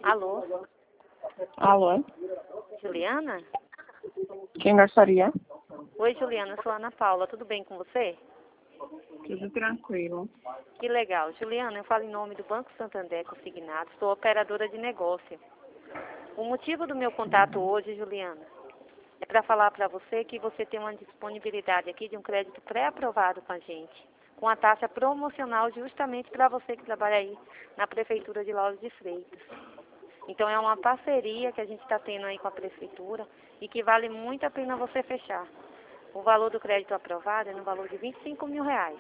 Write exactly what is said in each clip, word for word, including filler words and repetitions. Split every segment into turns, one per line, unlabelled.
Alô,
Alô?
Juliana?
Quem gostaria?
Oi, Juliana, eu sou a Ana Paula. Tudo bem com você?
Tudo tranquilo.
Que legal. Juliana, eu falo em nome do Banco Santander Consignado. Sou operadora de negócio. O motivo do meu contato hoje, Juliana, é para falar para você que você tem uma disponibilidade aqui de um crédito pré-aprovado com a gente, com a taxa promocional justamente para você que trabalha aí na Prefeitura de Lauro de Freitas. Então é uma parceria que a gente está tendo aí com a Prefeitura e que vale muito a pena você fechar. O valor do crédito aprovado é no valor de vinte e cinco mil reais.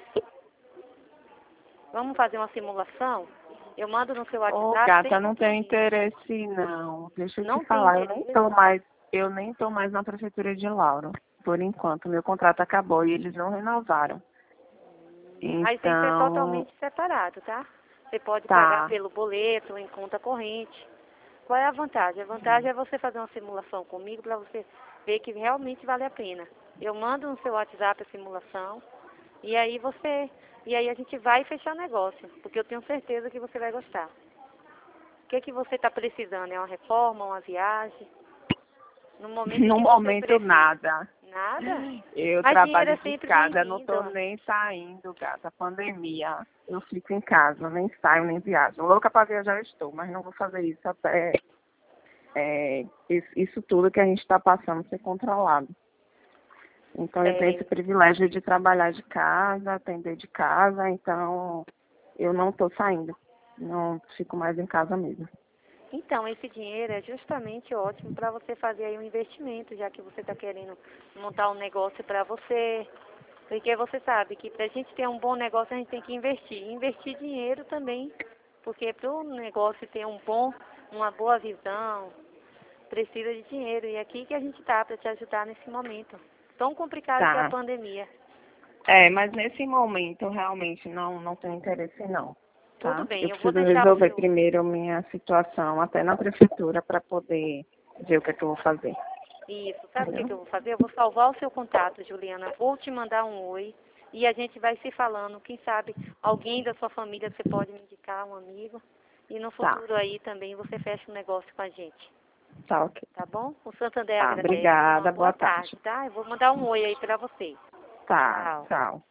Vamos fazer uma simulação? Eu mando no seu
Ô,
WhatsApp.
gata,
sem
não tenho
compromisso.
interesse, não. Deixa eu
Não
te
tem
falar, eu nem
interesse?
tô mais, eu nem tô mais na prefeitura de Lauro. Por enquanto, meu contrato acabou e eles não renovaram.
Mas isso é
Então,
totalmente separado, tá? Você pode pagar
tá.
pelo boleto, em conta corrente. Qual é a vantagem? A vantagem é você fazer uma simulação comigo para você ver que realmente vale a pena. Eu mando no seu WhatsApp a simulação e aí você, e aí a gente vai fechar negócio, porque eu tenho certeza que você vai gostar. O que que você está precisando? É uma reforma, uma viagem? No momento
No
que você
momento,
precisa.
nada.
Nada?
Eu
Mas dinheiro
trabalho
é
de
sempre
casa, não tô
bem-vindo.
nem saindo, gata. Pandemia. Eu fico em casa, nem saio, nem viajo. Louca pra viajar eu estou, mas não vou fazer isso até é, isso, isso tudo que a gente está passando ser controlado. Então eu tenho esse
É,
privilégio de trabalhar de casa, atender de casa, então eu não estou saindo. Não fico mais em casa mesmo.
então, esse dinheiro é justamente ótimo para você fazer aí um investimento, já que você está querendo montar um negócio para você. Porque você sabe que para a gente ter um bom negócio, a gente tem que investir. Investir dinheiro também, porque para o negócio ter um bom, uma boa visão, precisa de dinheiro. E é aqui que a gente está para te ajudar nesse momento tão complicado que é a
Tá.
pandemia.
É, mas nesse momento realmente não, não tenho interesse não,
Tudo
tá?
bem,
Eu
eu vou
preciso
deixar o
resolver
seu...
primeiro minha situação até na prefeitura para poder ver o que é que eu vou fazer.
Isso, sabe o que, que eu
Entendeu?
vou fazer? Eu vou salvar o seu contato, Juliana. Vou te mandar um oi e a gente vai se falando. Quem sabe alguém da sua família você pode me indicar, um amigo. E no
Tá,
futuro aí também você fecha um negócio com a gente.
tá ok.
Tá bom? O Santander
Tá,
agradece. Uma
obrigada,
boa
boa
tarde,
tarde.
tá? Eu vou mandar um oi aí pra você.
Tá,
Tchau.
tchau.